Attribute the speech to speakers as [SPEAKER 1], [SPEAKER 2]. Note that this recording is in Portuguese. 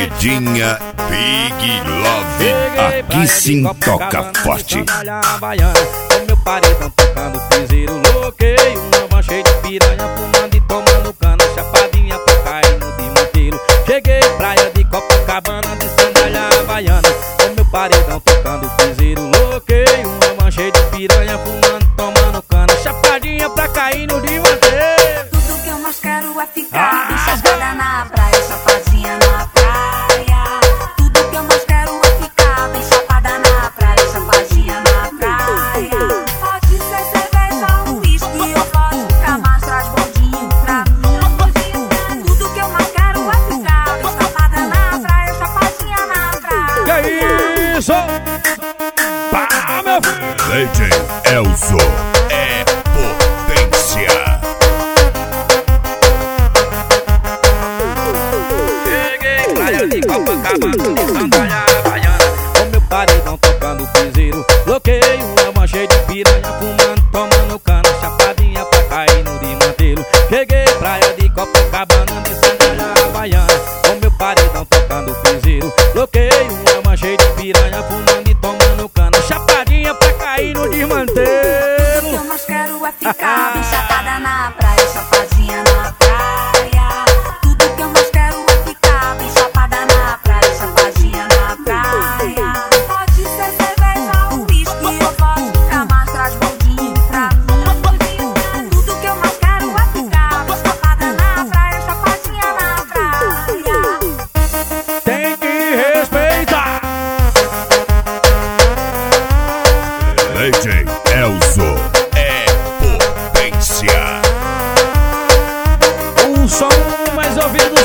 [SPEAKER 1] Paredinha Big Love, aqui sim toca forte.
[SPEAKER 2] O meu paredão tocando piseiro, loqueio, uma van cheia de piranha, fumando e tomando cana, chapadinha pra cair no desmantelo. Cheguei praia de Copacabana, de sandália havaiana. O meu paredão tocando piseiro, loqueio, uma van cheia de piranha, fumando, tomando cana, chapadinha pra cair no desmantelo.
[SPEAKER 3] Tudo que eu mais quero é ficar bem chapada na praia, chapadinha na praia. Tudo que eu mais quero é ficar bem chapada na praia, chapadinha na praia. Pode ser cerveja, um whisky ou vodka, mas traz bondinho pra mim. Tudo que eu mais quero é ficar bem chapada na praia, chapadinha na praia.
[SPEAKER 2] Que é isso? Pá, meu filho!
[SPEAKER 1] DJ Elzo é potência.
[SPEAKER 2] Cheguei praia de Copacabana, de sandália havaiana. O meu paredão tocando piseiro, bloqueio, uma van cheia de piranha, fumando, tomando cana, chapadinha pra cair no desmantelo. Cheguei praia de Copacabana, de sandália havaiana. O meu paredão tocando piseiro, bloqueio, uma van cheia de piranha, fumando e tomando cana, chapadinha pra cair no desmantelo.
[SPEAKER 3] Tudo que eu mais quero é ficar bem chapada na praia, chapadinha na praia. Tudo que eu mais quero é ficar bem chapada na praia, chapadinha na praia. Pode ser cerveja, um whisky ou vodka, mas traz bondinho pra mim. Tudo que eu mais quero é ficar bem chapada na praia, chapadinha na praia.
[SPEAKER 2] Tem que respeitar.
[SPEAKER 1] DJ Elzo é potência.
[SPEAKER 2] O som mais ouvido